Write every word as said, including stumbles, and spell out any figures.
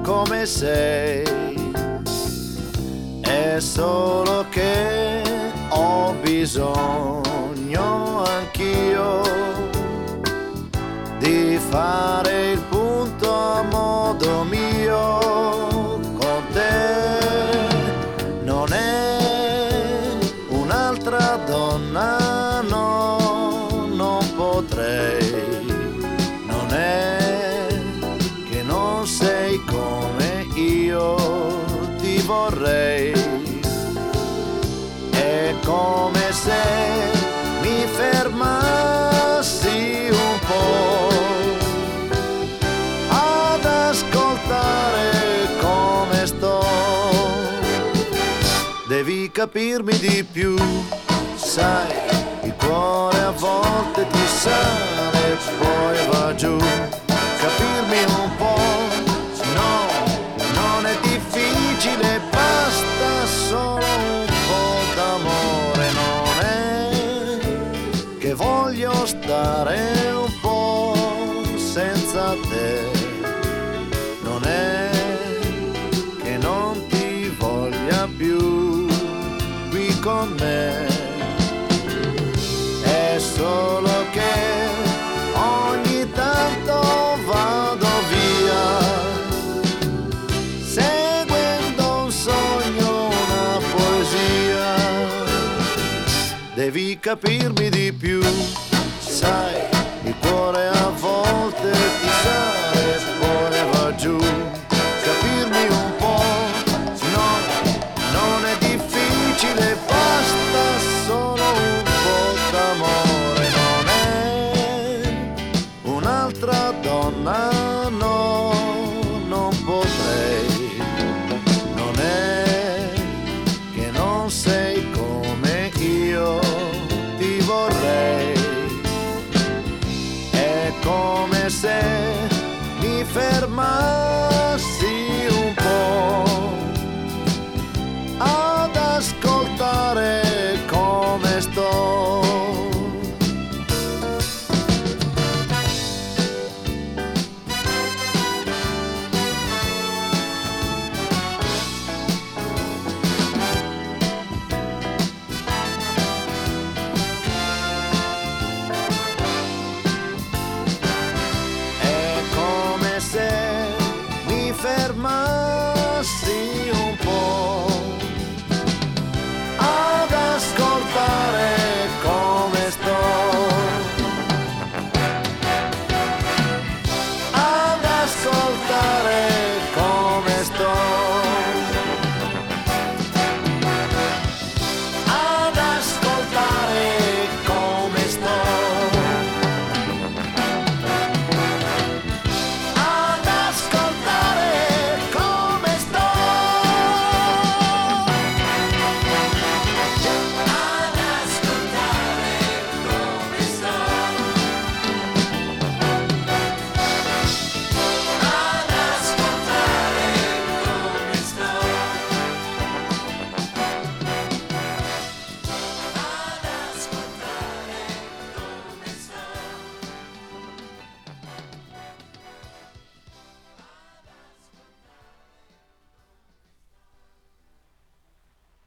come sei, è solo che ho bisogno anch'io di fare il punto a modo mio con te. Non è un'altra donna, no, non potrei. Non è che non sei come io ti vorrei. È come se mi fermassi un po' ad ascoltare come sto. Devi capirmi di più, sai, il cuore a volte ti sale e poi va giù. Capirmi un po', no, non è difficile, basta solo un po' d'amore. Non è che voglio stare un po' senza te, non è che non ti voglia più qui con me. È solo che ogni tanto vado via, seguendo un sogno, una poesia. Devi capirmi di più, sai, il cuore a volte ti sale e poi va giù. Capirmi un po', no, non è difficile, basta solo un po' d'amore. Non è un'altra donna, no, non potrei. Non è che non sei come io ti vorrei. È come se mi fermassi